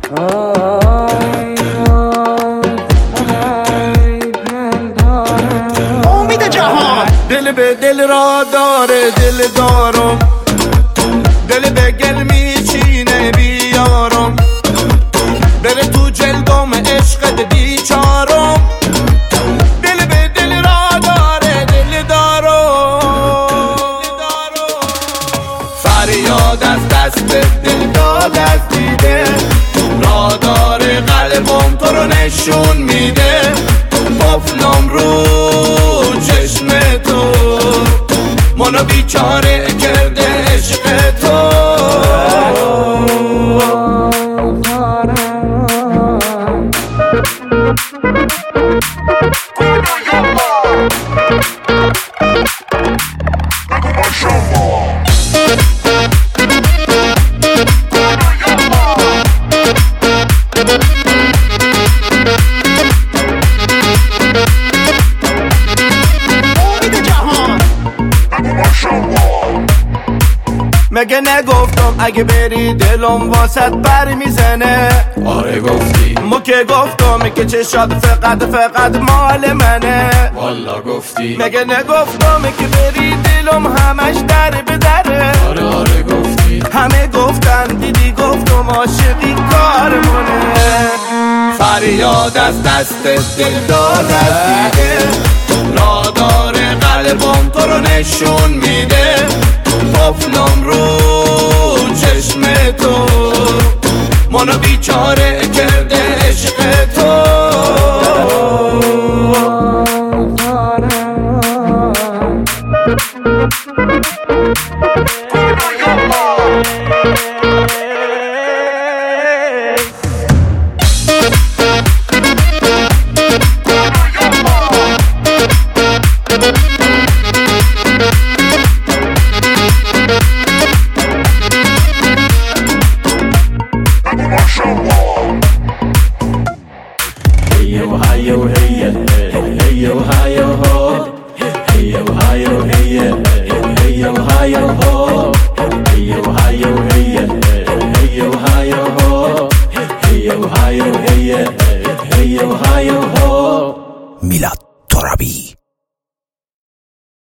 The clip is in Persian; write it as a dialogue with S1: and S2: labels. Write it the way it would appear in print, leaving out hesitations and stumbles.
S1: امید جهان
S2: دل به دل را داره دل دارم، دل به گل میچینه بیارم، بره تو جلدم عشقت بیچارم. دل به دل را داره دل دارم، فریاد از دست دل داد از دیده، را داره قلبم تو رو نشون میده. قفلم رو چشم تو منو بیچاره کرده عشق تو. مگه نگفتم اگه بری دلم واسط بر میزنه؟
S3: آره گفتی.
S2: مو که گفتم که چشات فقط مال منه.
S3: والا گفتی.
S2: مگه نگفتم که بری دلم همش در به دره؟
S3: آره گفتی.
S2: همه گفتن دیدی گفتم عاشقی کارمونه. فریاد از دست دل داد از دیده، را داره قلبم تو رو نشون میده. قفلم رو چشم تو منو بیچاره کرده عشق تو.
S3: Ohio, hey, hey, Ohio, ho. Hey, Ohio, hey, hey, Ohio, ho. Hey, Ohio,